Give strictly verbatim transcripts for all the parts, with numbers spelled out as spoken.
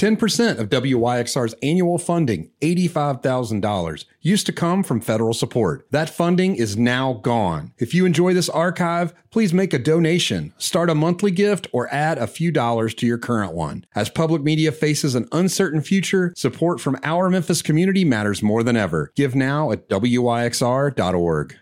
ten percent of W Y X R's annual funding, eighty-five thousand dollars, used to come from federal support. That funding is now gone. If you enjoy this archive, please make a donation, start a monthly gift, or add a few dollars to your current one. As public media faces an uncertain future, support from our Memphis community matters more than ever. Give now at W Y X R dot org.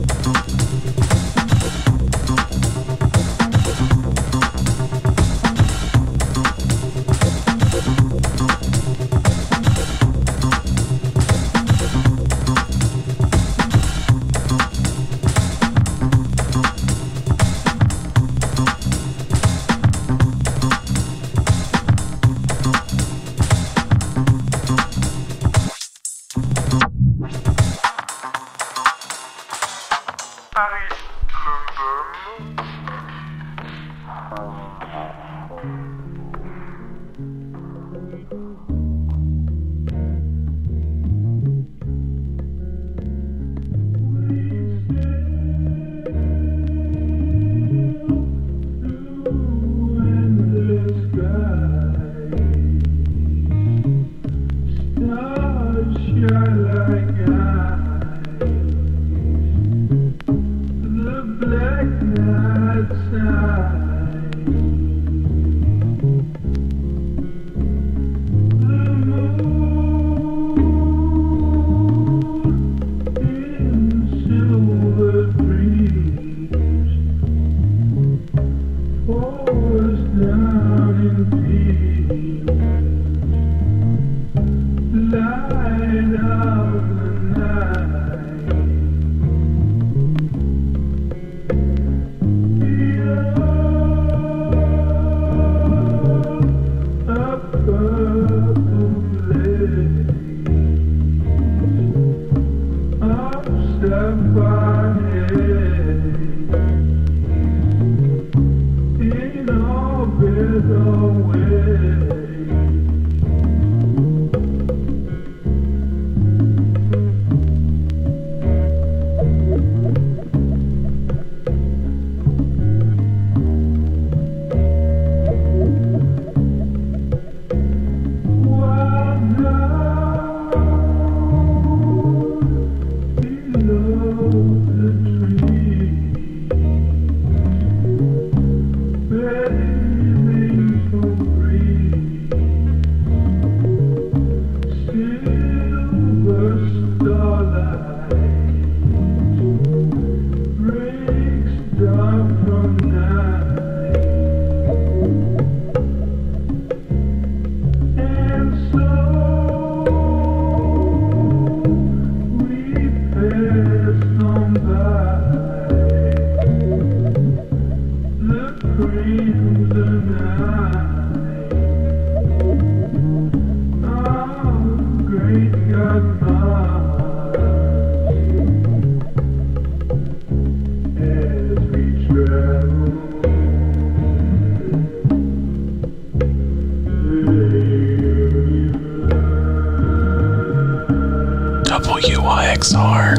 W Y X R.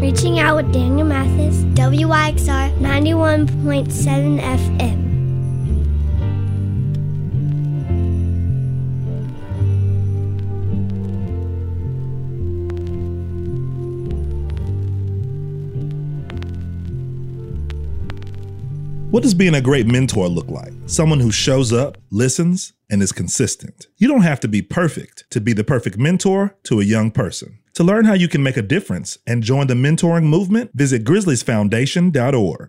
Reaching Out with Daniel Mathis, W Y X R ninety-one point seven F M. What does being a great mentor look like? Someone who shows up, listens, and is consistent. You don't have to be perfect to be the perfect mentor to a young person. To learn how you can make a difference and join the mentoring movement, visit grizzlies foundation dot org.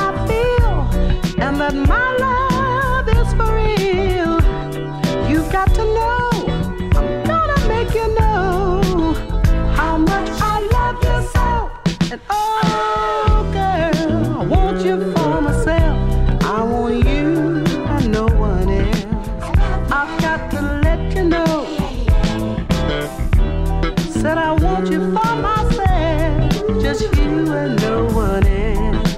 that my love is for real. You've got want you for myself, just you and no one else.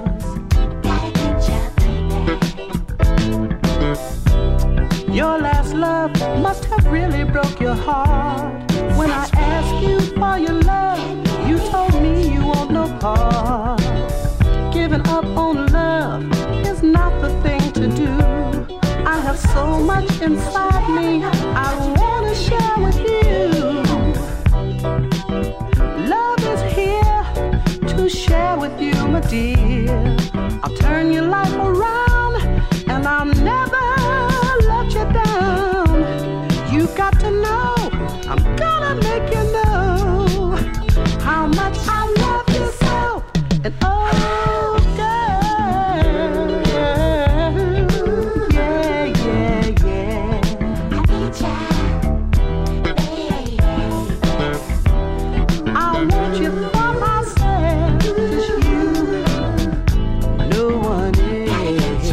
Your last love must have really broke your heart. When I asked you for your love, you told me you want no part. Giving up on love is not the thing to do. I have so much inside me I want to share with you. Love is here to share with you, my dear. I'll turn your life around and I'll never let you down. You got to know, I'm gonna make you know how much I love you so. And oh, girl, yeah, yeah, yeah. I want you for myself, just you, no one else.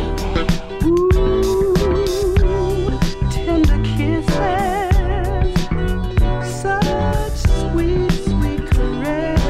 Ooh, tender kisses, such sweet, sweet caress.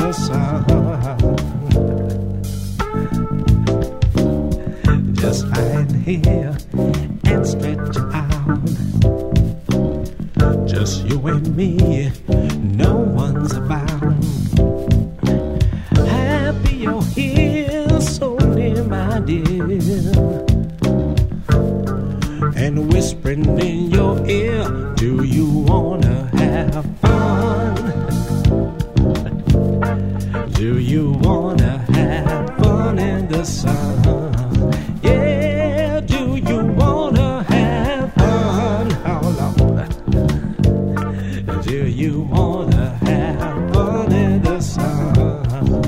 the sun. Just lying here and stretch out. Just you and me, no one's about. Happy you're here, so near, my dear, and whispering in your ear, do you wanna have fun? Do you wanna have fun in the sun? Yeah, do you wanna have fun? How long? Do you wanna have fun in the sun?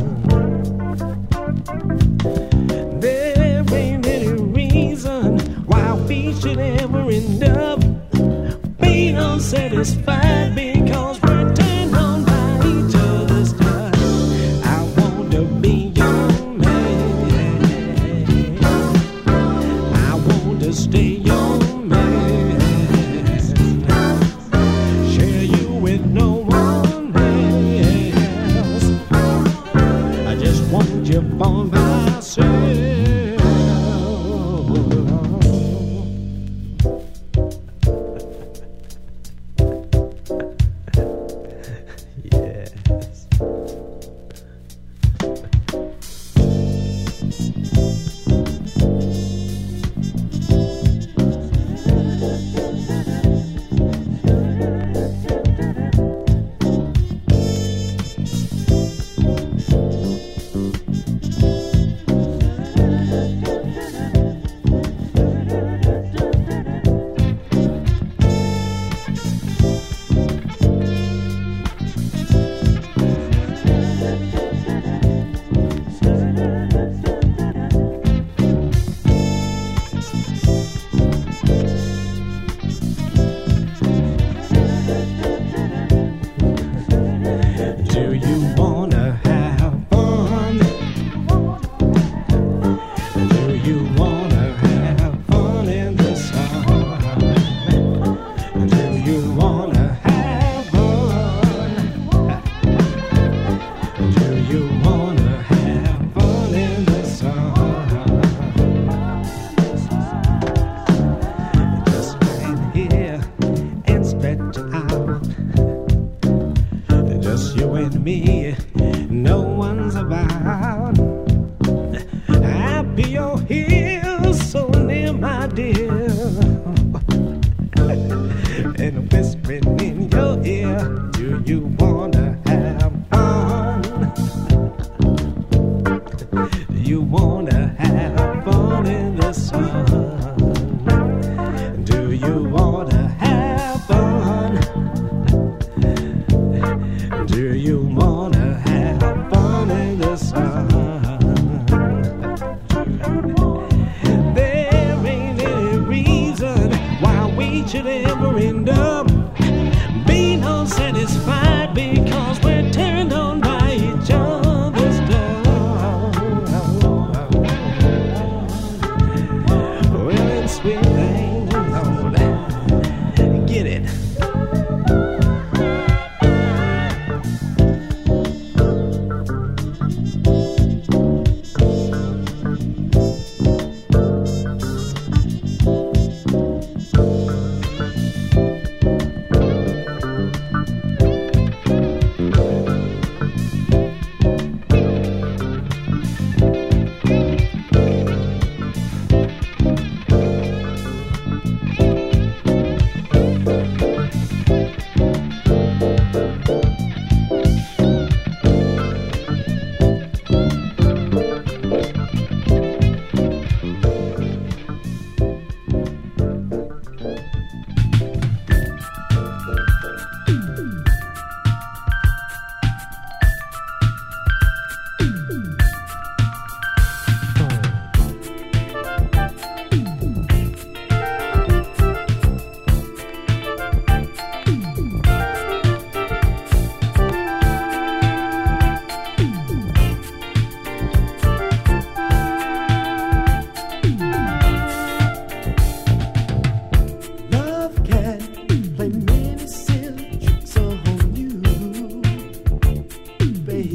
There ain't any reason why we should ever end up being unsatisfied, because we're turned on by each other's touch. I want to be your man. I want to stay your man. Share you with no one else. I just want you for myself.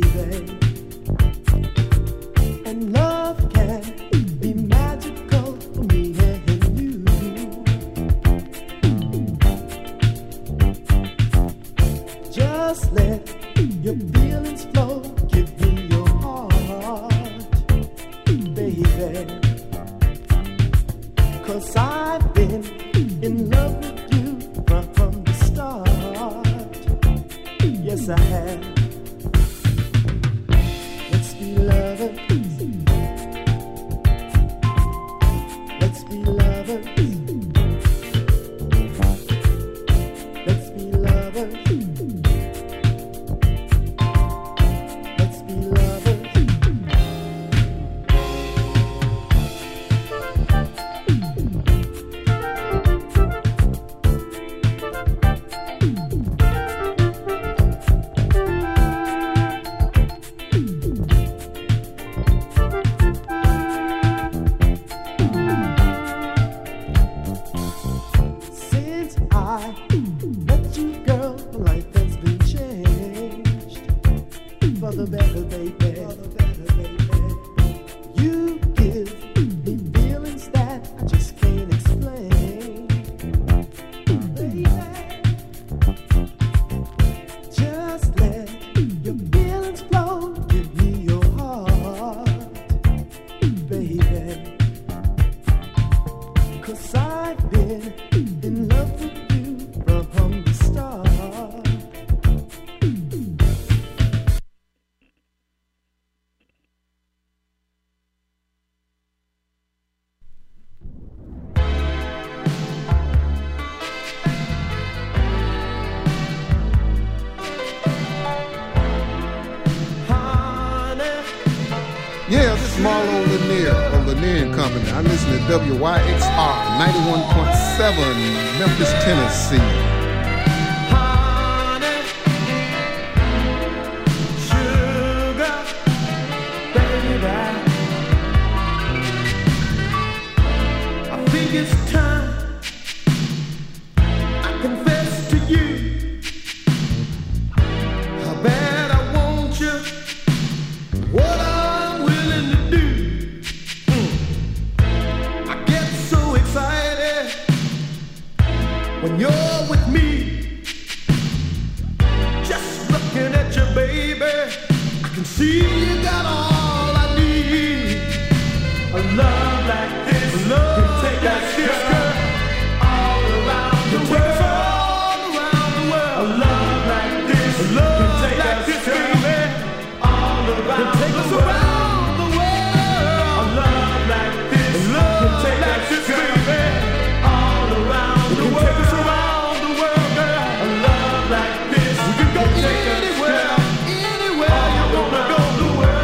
baby. And love can be magical for me and you. Just let your feelings flow, give me your heart, baby. 'Cause I've been in love with you from, from the start. Yes, I have. Let's be lovers. Let's be lovers. Let's be lovers. Let's be lovers. Since I met you, girl, life has been changed for the better, baby. For the better, baby. You give me feelings that I just can't explain, baby. Just let your feelings flow, give me your heart, baby. 'Cause I've been in love with you from, from the start. Honey, Yeah, this is Marlo Lanier of Lanier and Company. I listen to W Y X R ninety-one point seven, Memphis, Tennessee. honey, sugar, baby. I think it's time I confess to you how bad I want you, what I'm willing to do. Mm. I get so excited when you're with me. Just looking at you, baby, I can see you got all I need. A love like this, a love can take like this, girl, all around the world, all around the world. A love like this, a love can take like this, baby, all around the world. A love like this, a love can take like this, baby, all around the world. Take us around the world, girl. A love like this, we can go anywhere, anywhere you wanna go. The world.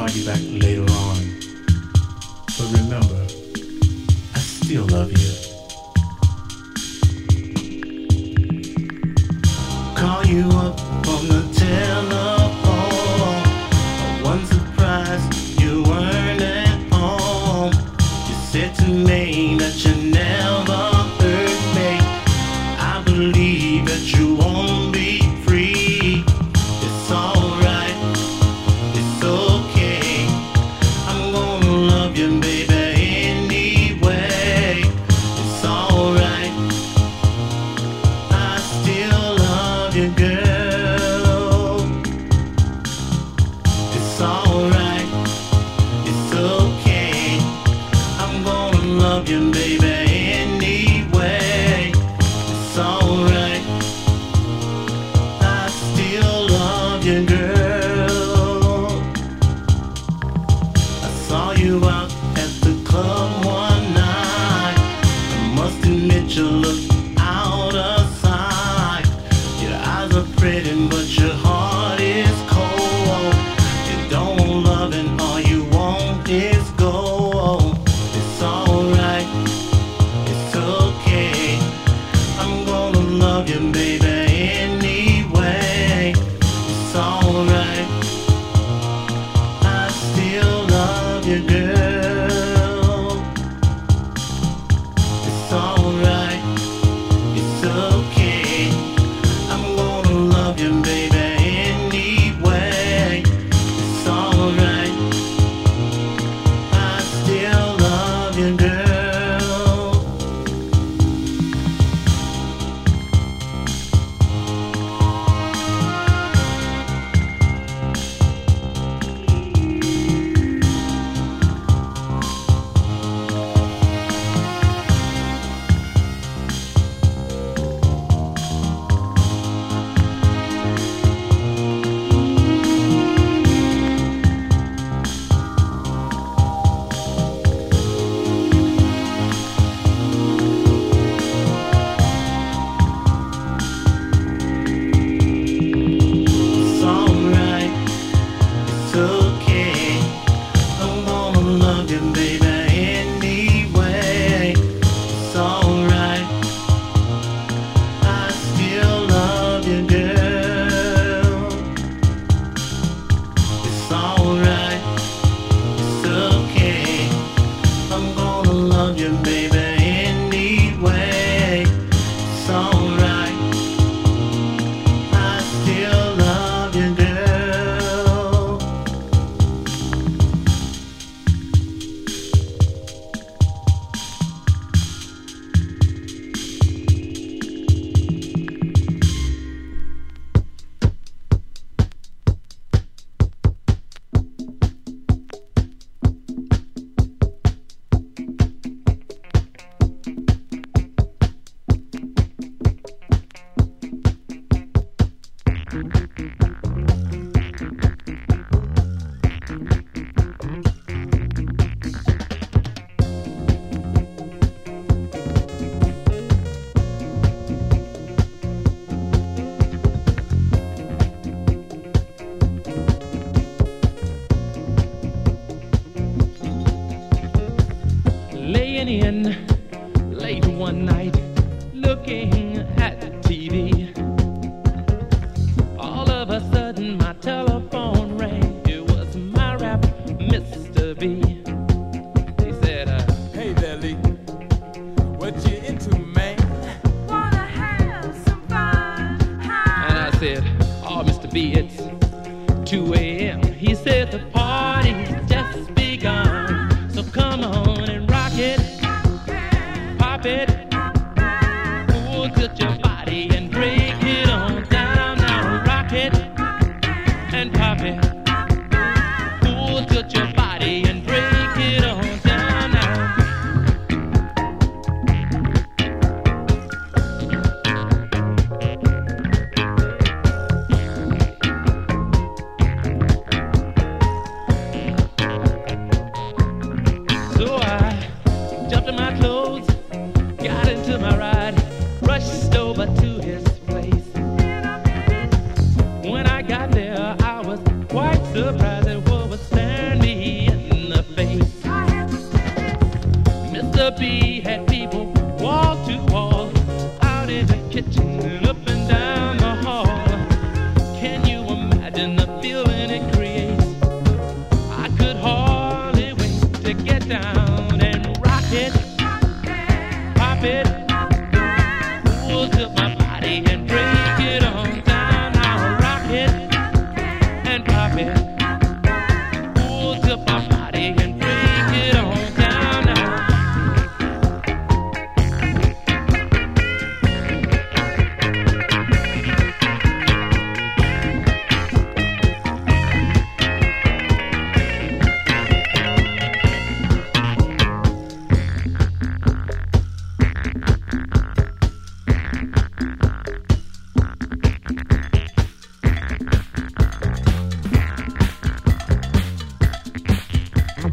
call you back later on. But remember, I still love you. Call you up on the telephone. One surprise, you weren't at home. You said to me that you never hurt me. I believe that you won't be free. It's alright, it's okay. I'm gonna love you, baby, anyway. It's alright, I still love you, girl. It's alright, it's okay. I'm gonna love you, baby, anyway. It's alright, I still love you, girl. I saw you out at the club one night. I must admit you look out of sight. Your eyes are pretty, but your heart is cold. You don't want love and all you want is gold. It's alright, it's okay. I'm gonna love you, baby, anyway. It's alright, I still love you, girl. It's alright, it's okay. I'm gonna love you, baby, anyway. It's alright, I still love you, girl. It's alright, it's okay. I'm gonna love you, baby, anyway. It's alright, I still love you, girl. It's alright, it's okay. I'm gonna love you, baby, anyway. It's alright, I still love you, girl. Laying in late one night, looking at T V. All of a sudden, my telephone rang. It was my rap, Mister B. He said, uh, Hey there, Lee. What you into, man? Wanna have some fun? and I said, oh, Mister B, it's two a.m. He said, the party's just begun. So come on and rock it, pop it, ooh, tilt your body and break it on down, now rock it and pop it, ooh, tilt your body and break it on down now. So I jumped in my clothes, got into my ride, rushed over to his place. When I got there, I was quite surprised at what was standing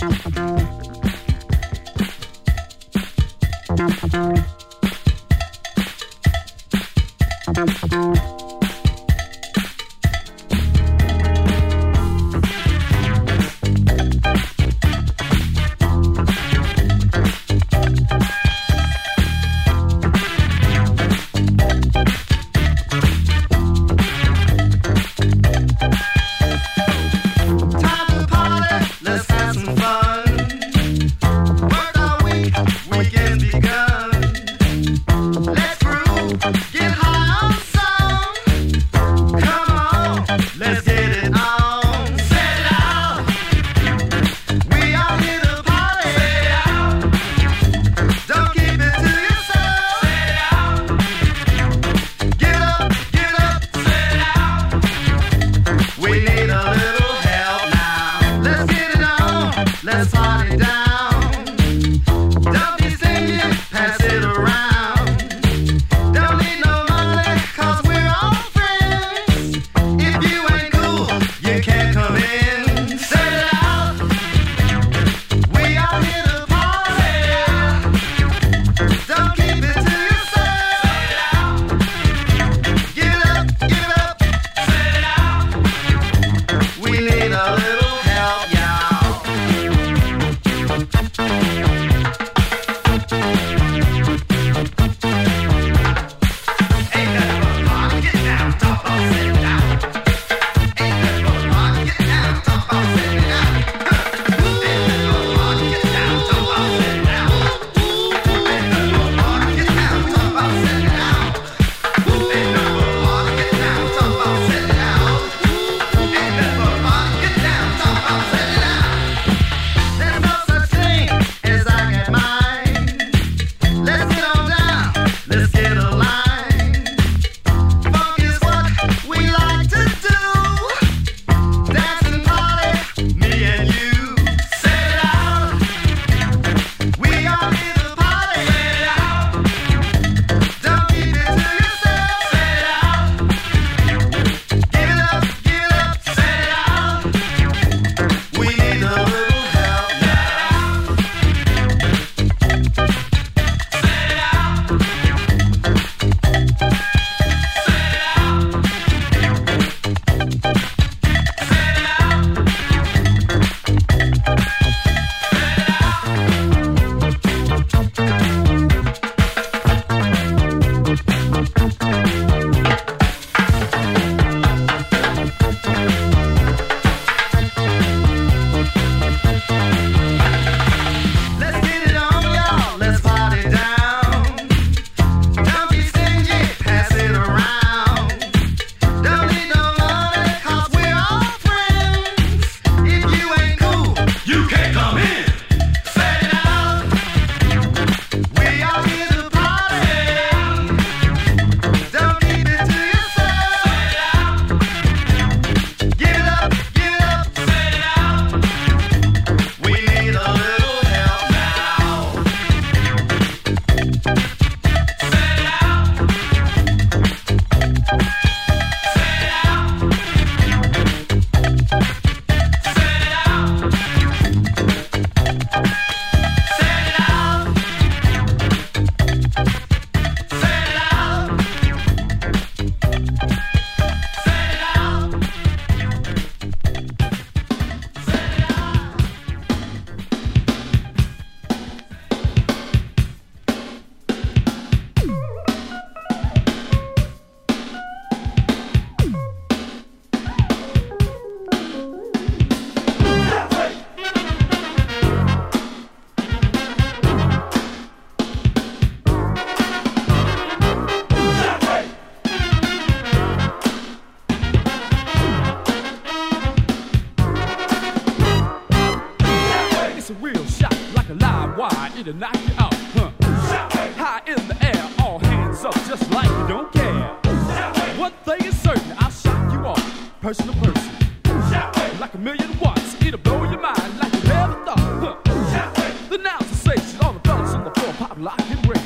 To knock you out, huh? High in the air, all hands up, just like you don't care. One thing is certain, I'll shock you off, person to person. Like a million watts, it'll blow your mind like you never thought, huh? The announcer says all the fellas on the floor pop, lock, and break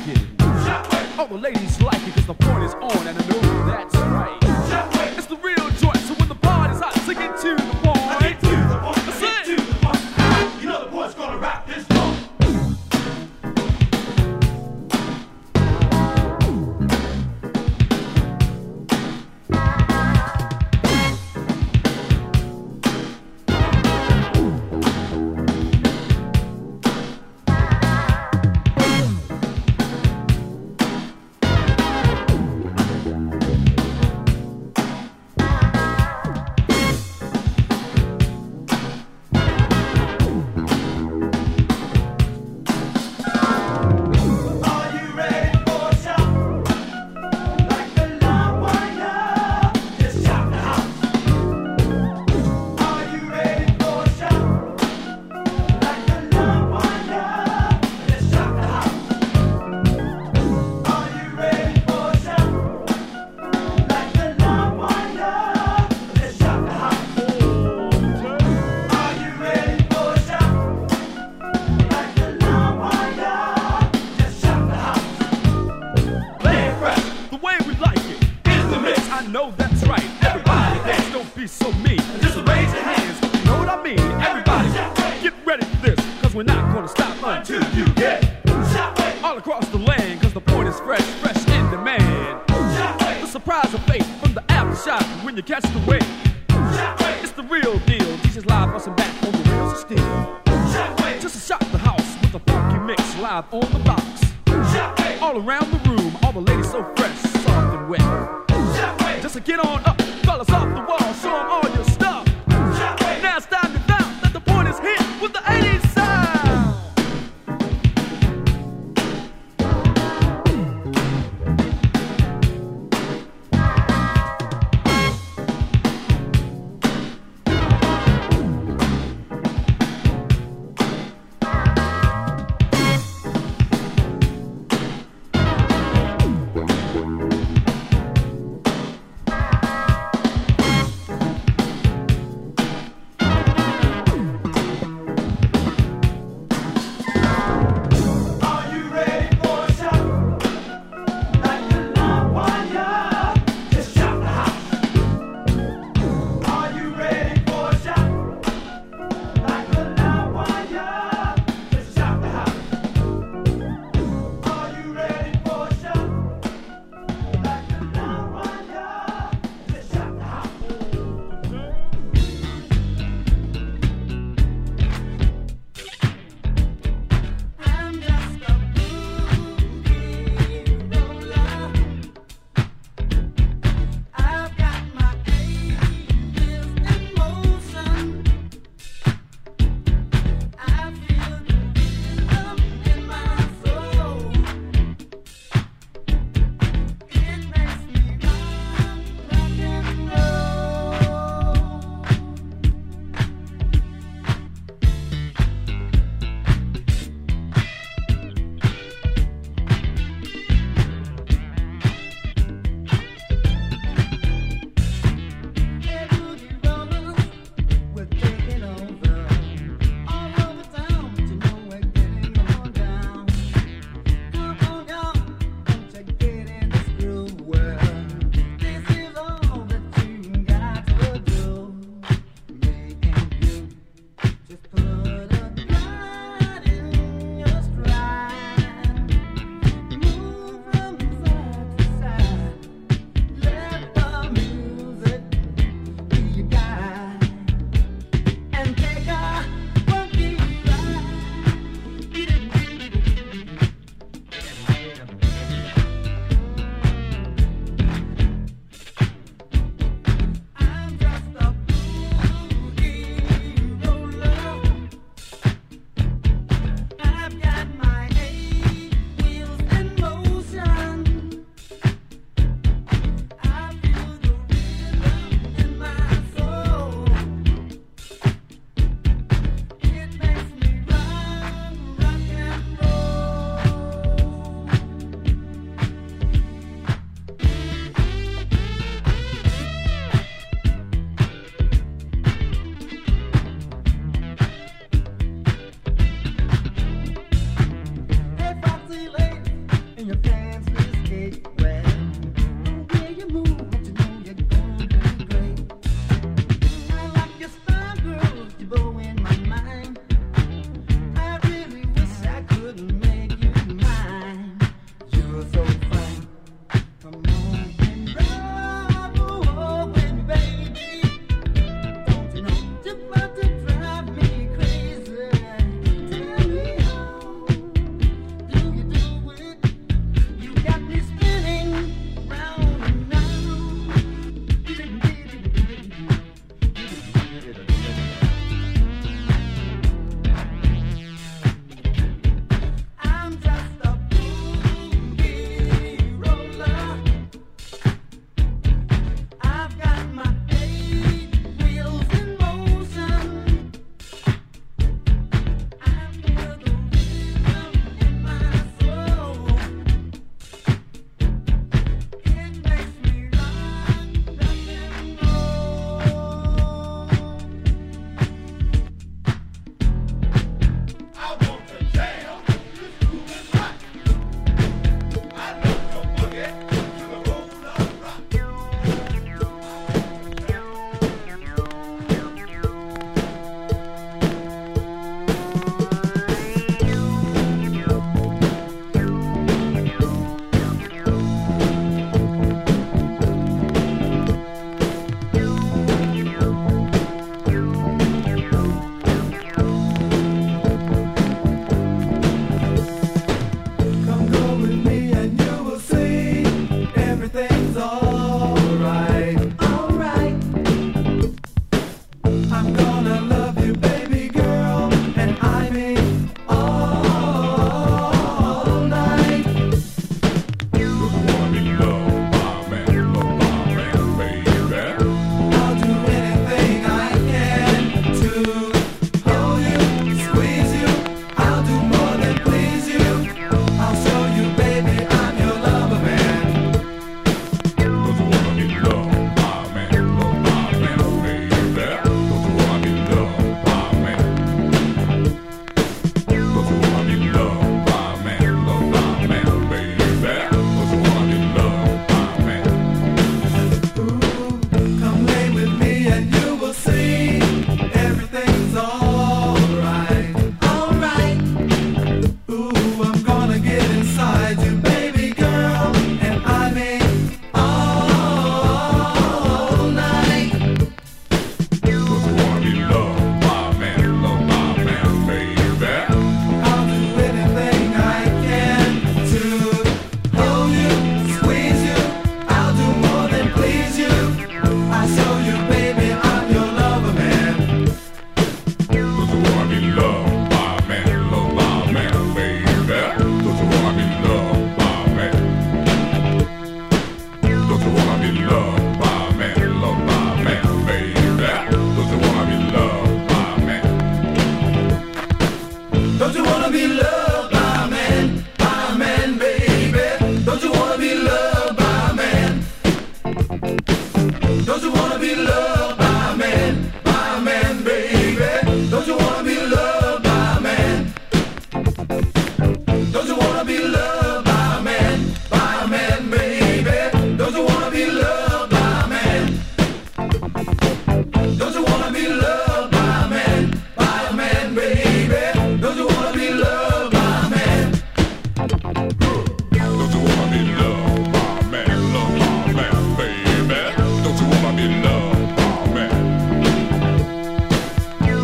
it. All the ladies like it cause the point is on, and I know that's right. It's the real joint, so when the party's hot, sing it to the point. Sing it to the point, sing it to the point. You know the boys go. when you catch the wave. It's the real deal. D J's live busting back on the wheels of steel. Just to shock the house with a funky mix live on the box. All around the room, all the ladies so fresh, soft and wet. Just to get on up, fellas off the wall, show 'em all your stuff. Now it's time to found that the point is hit with the eighties sound.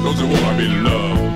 those who wanna be loved.